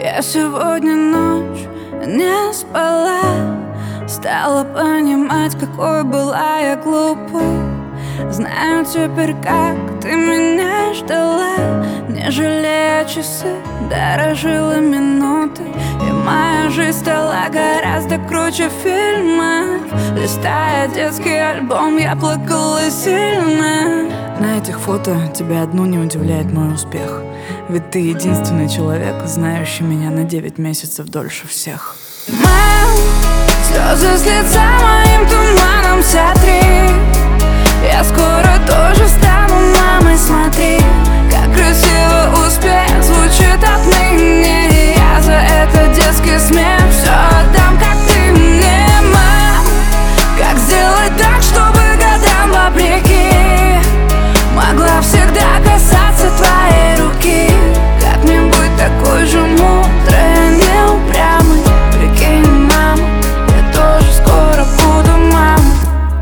Я сегодня ночь не спала, стала понимать, какой была я глупой. Знаю теперь, как ты меня ждала, не жалея часы, дорожила минуты. И моя жизнь стала гораздо круче фильмов. Листая детский альбом, я плакала сильно. На этих фото тебя одну не удивляет мой успех. Ведь ты единственный человек, знающий меня на 9 месяцев дольше всех. Мам, слезы с лица моим туманом сотри. Я скоро тоже стану мамой, смотри, как красиво успех звучит отныне. Я за это детский смех все отдам, как ты мне, мам. Как сделать так, чтобы годам вопреки могла всегда касаться твоей руки? Как мне быть такой же мудрой, а не упрямой? Прикинь, мама, я тоже скоро буду мамой.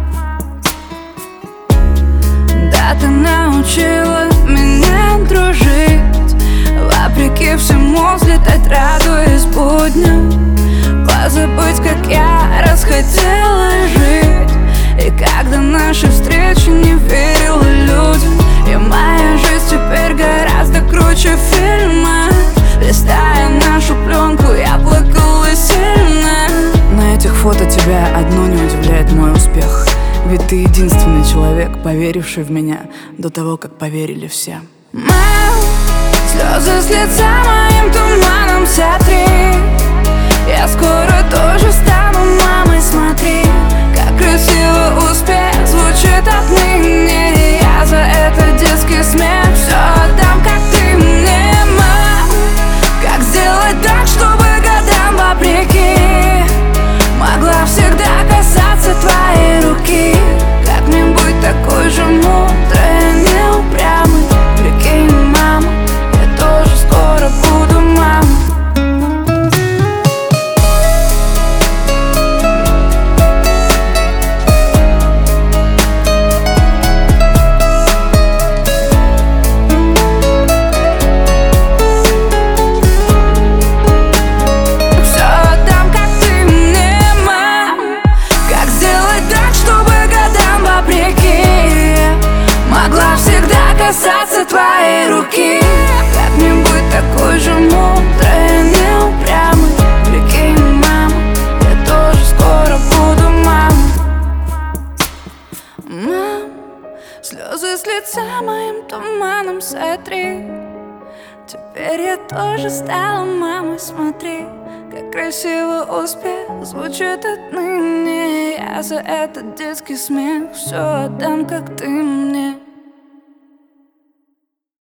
Да, ты научила меня дружить, вопреки всему взлетать, радуясь будням. Позабыть, как я расхотела жить, и когда наши встречи не верила людям. И моя жизнь теперь гораздо круче фильма. Листая нашу пленку, я плакала сильно. На этих фото тебя одно не удивляет мой успех. Ведь ты единственный человек, поверивший в меня до того, как поверили все. Мам, слезы с лица моим туманом сотри. Я скоро тоже стану мамой, смотри, как красиво успех звучит отныне. Я за это детский смех все отдам, как ты мне, мам. Как сделать так, чтобы годам вопреки могла всегда касаться твоей руки? Как мне быть такой же мудрой, а не упрямой? Прикинь, мама, я тоже скоро буду мамой. Касаться твоей руки. Как мне быть такой же мудрой, а не упрямой? Прикинь, мама, я тоже скоро буду мамой. Мам, слезы с лица моим туманом сотри. Теперь я тоже стала мамой, смотри, как красиво успех звучит отныне. Я за этот детский смех все отдам, как ты мне.